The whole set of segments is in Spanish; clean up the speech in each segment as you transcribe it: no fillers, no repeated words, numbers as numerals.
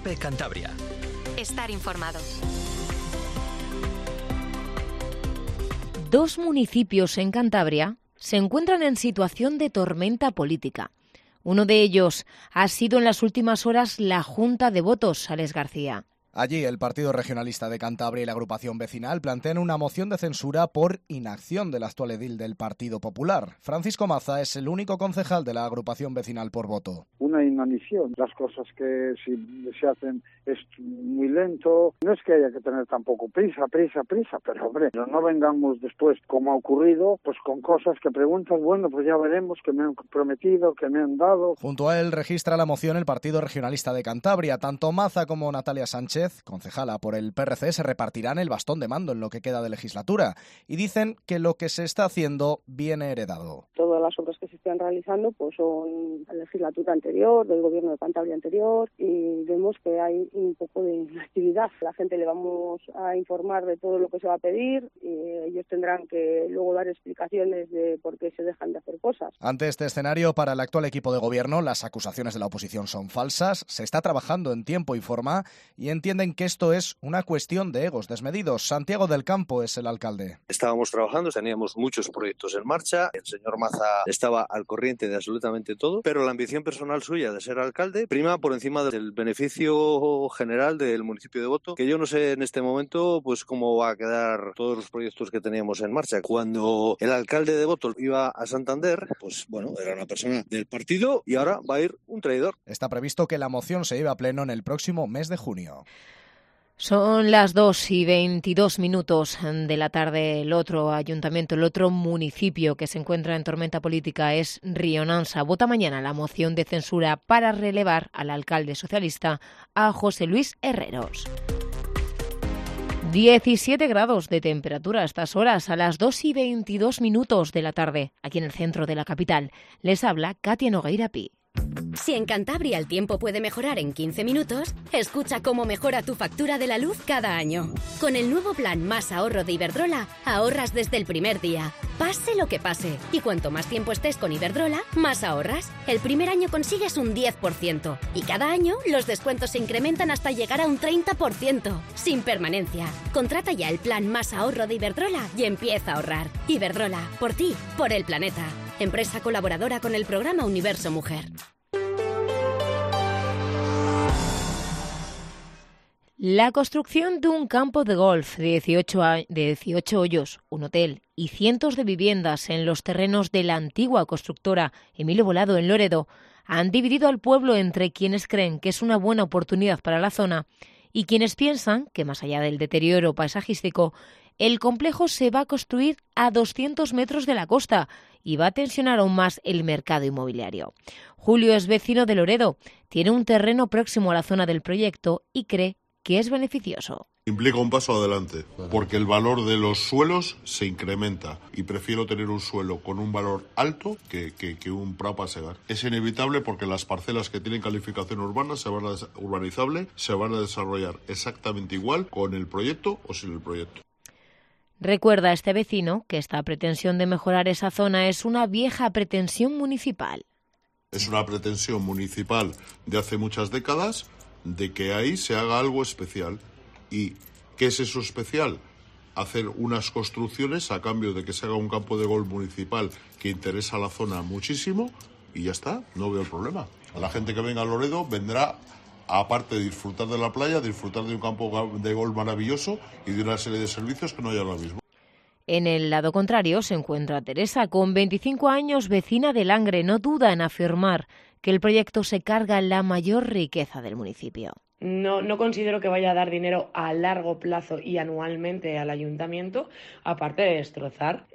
COPE Cantabria. Estar informado. 2 municipios en Cantabria se encuentran en situación de tormenta política. Uno de ellos ha sido en las últimas horas la Junta de Votos, Alex García. Allí, el Partido Regionalista de Cantabria y la agrupación vecinal plantean una moción de censura por inacción del actual edil del Partido Popular. Francisco Maza es el único concejal de la agrupación vecinal por voto. Una inanición. Las cosas que si se hacen es muy lento. No es que haya que tener tampoco prisa, pero hombre, no vengamos después, como ha ocurrido, pues con cosas que preguntas, bueno, pues ya veremos, que me han prometido, que me han dado. Junto a él registra la moción el Partido Regionalista de Cantabria. Tanto Maza como Natalia Sánchez, concejala por el PRC, se repartirán el bastón de mando en lo que queda de legislatura y dicen que lo que se está haciendo viene heredado. Todas las obras que se están realizando pues son la legislatura anterior, del gobierno de Cantabria anterior, y vemos que hay un poco de actividad. A la gente le vamos a informar de todo lo que se va a pedir y ellos tendrán que luego dar explicaciones de por qué se dejan de hacer cosas. Ante este escenario, para el actual equipo de gobierno, las acusaciones de la oposición son falsas, se está trabajando en tiempo y forma y entienden que esto es una cuestión de egos desmedidos. Santiago del Campo es el alcalde. Estábamos trabajando, teníamos muchos proyectos en marcha, el señor Maza estaba al corriente de absolutamente todo, pero la ambición personal suya de ser alcalde prima por encima del beneficio general del municipio de Boto, que yo no sé en este momento pues cómo va a quedar todos los proyectos que teníamos en marcha. Cuando el alcalde de Boto iba a Santander, pues bueno, era una persona del partido y ahora va a ir un traidor. Está previsto que la moción se lleve a pleno en el próximo mes de junio. Son las 2:22 de la tarde. El otro ayuntamiento, el otro municipio que se encuentra en tormenta política es Rionansa. Vota mañana la moción de censura para relevar al alcalde socialista, a José Luis Herreros. 17 grados de temperatura a estas horas, a las 2:22 de la tarde, aquí en el centro de la capital. Les habla Katia Nogueira Pi. Si en Cantabria el tiempo puede mejorar en 15 minutos, escucha cómo mejora tu factura de la luz cada año. Con el nuevo plan Más Ahorro de Iberdrola, ahorras desde el primer día, pase lo que pase. Y cuanto más tiempo estés con Iberdrola, más ahorras. El primer año consigues un 10% y cada año los descuentos se incrementan hasta llegar a un 30%, sin permanencia. Contrata ya el plan Más Ahorro de Iberdrola y empieza a ahorrar. Iberdrola, por ti, por el planeta. Empresa colaboradora con el programa Universo Mujer. La construcción de un campo de golf de 18 hoyos, un hotel y cientos de viviendas en los terrenos de la antigua constructora Emilio Volado en Loredo han dividido al pueblo entre quienes creen que es una buena oportunidad para la zona y quienes piensan que, más allá del deterioro paisajístico, el complejo se va a construir a 200 metros de la costa y va a tensionar aún más el mercado inmobiliario. Julio es vecino de Loredo, tiene un terreno próximo a la zona del proyecto y cree que es beneficioso. Implica un paso adelante, porque el valor de los suelos se incrementa y prefiero tener un suelo con un valor alto que un prado a segar. Es inevitable porque las parcelas que tienen calificación urbana urbanizable se van a desarrollar exactamente igual con el proyecto o sin el proyecto. Recuerda a este vecino que esta pretensión de mejorar esa zona es una vieja pretensión municipal. Es una pretensión municipal de hace muchas décadas de que ahí se haga algo especial. ¿Y qué es eso especial? Hacer unas construcciones a cambio de que se haga un campo de golf municipal que interesa a la zona muchísimo y ya está, no veo el problema. A la gente que venga a Loredo vendrá, aparte de disfrutar de la playa, disfrutar de un campo de golf maravilloso y de una serie de servicios que no hay ahora mismo. En el lado contrario se encuentra Teresa, con 25 años, vecina de Langre. No duda en afirmar que el proyecto se carga la mayor riqueza del municipio. No considero que vaya a dar dinero a largo plazo y anualmente al ayuntamiento, aparte de destrozar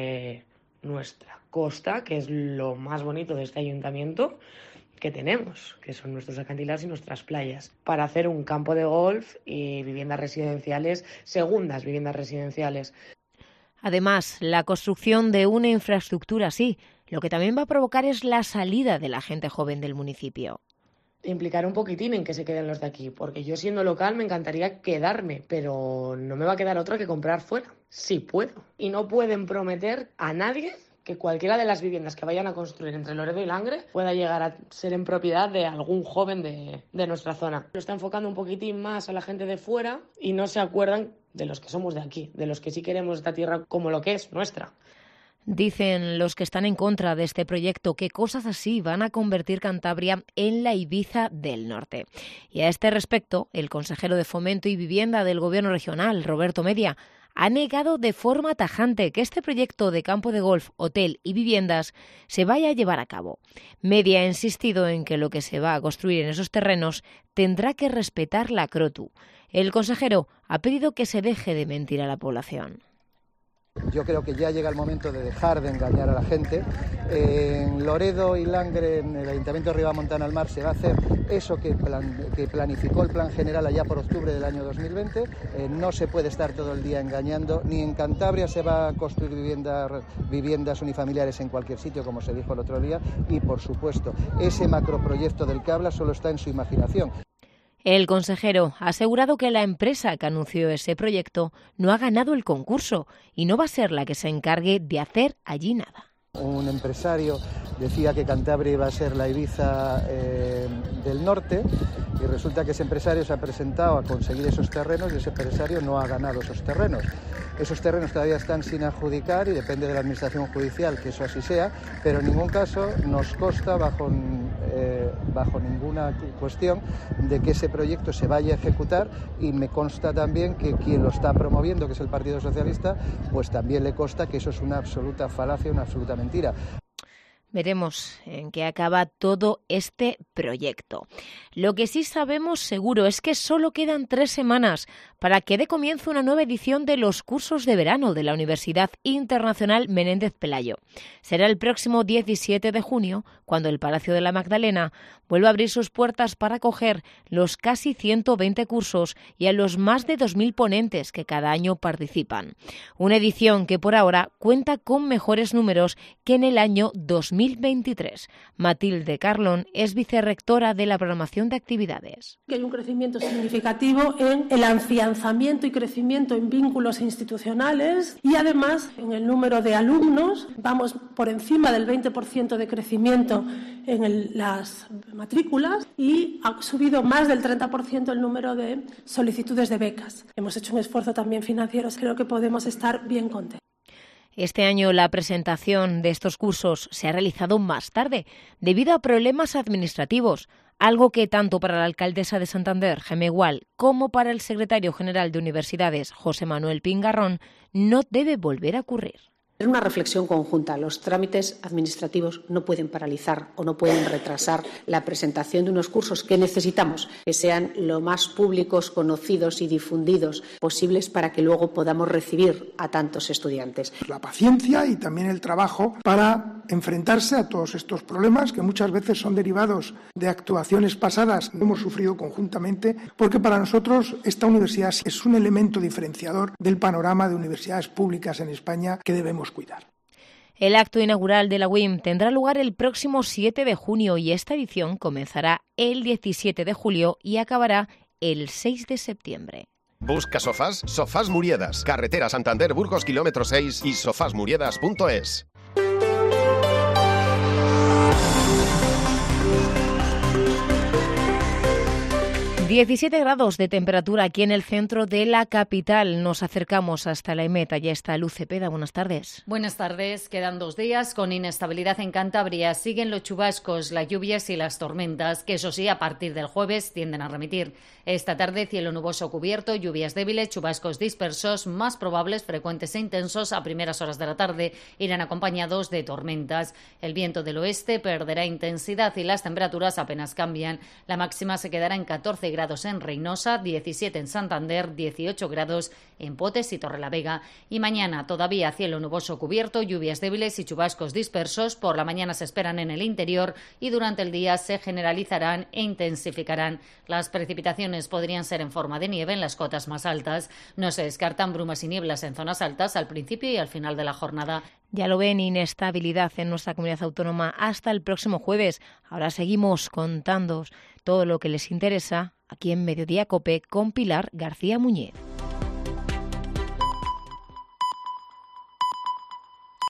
nuestra costa, que es lo más bonito de este ayuntamiento que tenemos, que son nuestros acantilados y nuestras playas, para hacer un campo de golf y viviendas residenciales, segundas viviendas residenciales. Además, la construcción de una infraestructura así, lo que también va a provocar es la salida de la gente joven del municipio. Implicar un poquitín en que se queden los de aquí, porque yo siendo local me encantaría quedarme, pero no me va a quedar otra que comprar fuera, si puedo. Y no pueden prometer a nadie que cualquiera de las viviendas que vayan a construir entre Loredo y Langre pueda llegar a ser en propiedad de algún joven de nuestra zona. Lo está enfocando un poquitín más a la gente de fuera y no se acuerdan de los que somos de aquí, de los que sí queremos esta tierra como lo que es nuestra. Dicen los que están en contra de este proyecto que cosas así van a convertir Cantabria en la Ibiza del norte. Y a este respecto, el consejero de Fomento y Vivienda del Gobierno regional, Roberto Media, ha negado de forma tajante que este proyecto de campo de golf, hotel y viviendas se vaya a llevar a cabo. Media ha insistido en que lo que se va a construir en esos terrenos tendrá que respetar la CROTU. El consejero ha pedido que se deje de mentir a la población. Yo creo que ya llega el momento de dejar de engañar a la gente. En Loredo y Langre, en el Ayuntamiento de Ribamontana al Mar, se va a hacer eso que planificó el Plan General allá por octubre del año 2020. No se puede estar todo el día engañando. Ni en Cantabria se va a construir viviendas unifamiliares en cualquier sitio, como se dijo el otro día. Y, por supuesto, ese macroproyecto del que habla solo está en su imaginación. El consejero ha asegurado que la empresa que anunció ese proyecto no ha ganado el concurso y no va a ser la que se encargue de hacer allí nada. Un empresario decía que Cantabria iba a ser la Ibiza del norte y resulta que ese empresario se ha presentado a conseguir esos terrenos y ese empresario no ha ganado esos terrenos. Esos terrenos todavía están sin adjudicar y depende de la administración judicial que eso así sea, pero en ningún caso nos consta bajo ninguna cuestión de que ese proyecto se vaya a ejecutar, y me consta también que quien lo está promoviendo, que es el Partido Socialista, pues también le consta que eso es una absoluta falacia, una absoluta mentira. Veremos en qué acaba todo este proyecto. Lo que sí sabemos seguro es que solo quedan 3 semanas para que dé comienzo una nueva edición de los cursos de verano de la Universidad Internacional Menéndez Pelayo. Será el próximo 17 de junio cuando el Palacio de la Magdalena vuelva a abrir sus puertas para acoger los casi 120 cursos y a los más de 2.000 ponentes que cada año participan. Una edición que por ahora cuenta con mejores números que en el año 2023. Matilde Carlón es vicerrectora de la programación de actividades. Que hay un crecimiento significativo en el afianzamiento y crecimiento en vínculos institucionales y además en el número de alumnos. Vamos por encima del 20% de crecimiento en las matrículas y ha subido más del 30% el número de solicitudes de becas. Hemos hecho un esfuerzo también financiero, creo que podemos estar bien contentos. Este año la presentación de estos cursos se ha realizado más tarde, debido a problemas administrativos, algo que tanto para la alcaldesa de Santander, Gemma Gual, como para el secretario general de Universidades, José Manuel Pingarrón, no debe volver a ocurrir. Es una reflexión conjunta. Los trámites administrativos no pueden paralizar o no pueden retrasar la presentación de unos cursos que necesitamos que sean lo más públicos, conocidos y difundidos posibles para que luego podamos recibir a tantos estudiantes. La paciencia y también el trabajo para enfrentarse a todos estos problemas que muchas veces son derivados de actuaciones pasadas que hemos sufrido conjuntamente, porque para nosotros esta universidad es un elemento diferenciador del panorama de universidades públicas en España que debemos cuidar. El acto inaugural de la UIM tendrá lugar el próximo 7 de junio y esta edición comenzará el 17 de julio y acabará el 6 de septiembre. ¿Busca sofás? Sofás Muriedas, carretera Santander Burgos kilómetro 6 y sofasmuriedas.es. 17 grados de temperatura aquí en el centro de la capital. Nos acercamos hasta la EMET. Allá está Luz Cepeda. Buenas tardes. Buenas tardes. Quedan 2 días con inestabilidad en Cantabria. Siguen los chubascos, las lluvias y las tormentas, que eso sí, a partir del jueves tienden a remitir. Esta tarde, cielo nuboso cubierto, lluvias débiles, chubascos dispersos, más probables, frecuentes e intensos a primeras horas de la tarde. Irán acompañados de tormentas. El viento del oeste perderá intensidad y las temperaturas apenas cambian. La máxima se quedará en 14 grados en Reynosa, 17 en Santander, 18 grados en Potes y Torrelavega. Y mañana todavía cielo nuboso cubierto, lluvias débiles y chubascos dispersos. Por la mañana se esperan en el interior y durante el día se generalizarán e intensificarán. Las precipitaciones podrían ser en forma de nieve en las cotas más altas. No se descartan brumas y nieblas en zonas altas al principio y al final de la jornada. Ya lo ven, inestabilidad en nuestra comunidad autónoma hasta el próximo jueves. Ahora seguimos contándoos todo lo que les interesa aquí en Mediodía COPE con Pilar García Muñez.